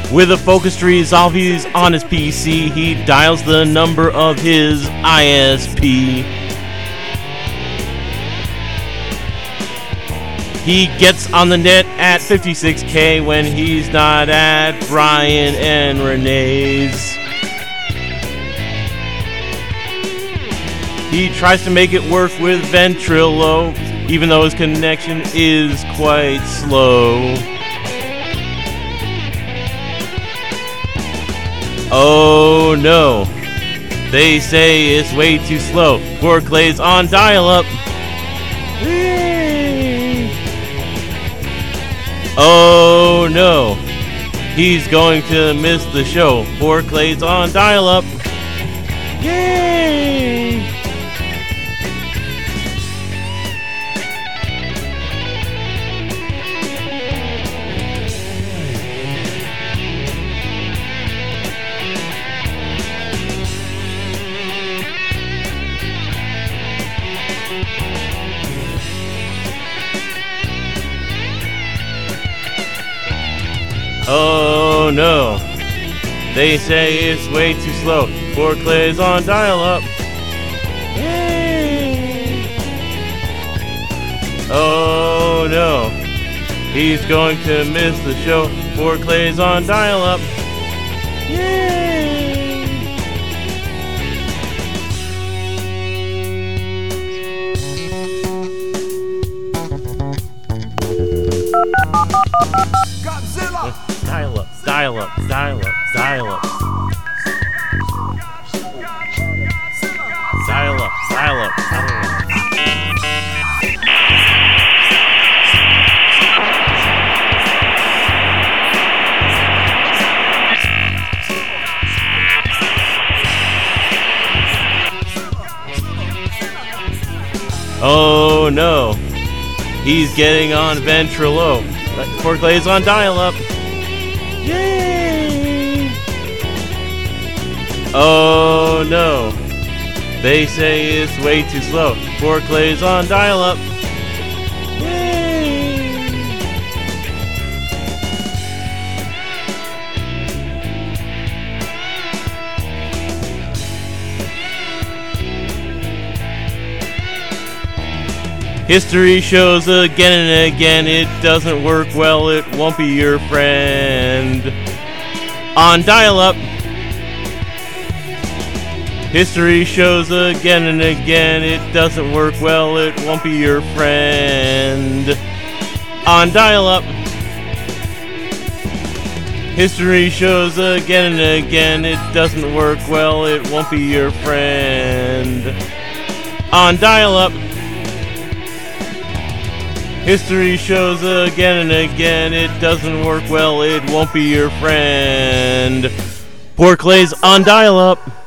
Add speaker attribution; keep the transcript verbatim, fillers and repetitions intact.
Speaker 1: With a focus to resolve, he's on his P C. He dials the number of his I S P. He gets on the net at fifty-six K when he's not at Brian and Renee's. He tries to make it work with Ventrilo, even though his connection is quite slow. Oh no, they say it's way too slow. Poor Clay's on dial-up. Oh no, he's going to miss the show. Poor Clay's on dial-up. Yay! Oh no, they say it's way too slow. Poor Clay's on dial-up. Yay! Oh no, he's going to miss the show. Poor Clay's on dial-up. Yay! Dial up, dial up, dial up, dial up. Dial up, dial up, dial up. Oh no, he's getting on Ventrilo. Poor Clay's on dial-up. Yay! Oh no, they say it's way too slow. Poor Clay's on dial-up. Yay! History shows again and again it doesn't work well, it won't be your friend. On dial-up. History shows again and again it doesn't work well, it won't be your friend. On dial-up. History shows again and again it doesn't work well, it won't be your friend. On dial-up. History shows again and again it doesn't work well, it won't be your friend. Poor Clay's on dial-up.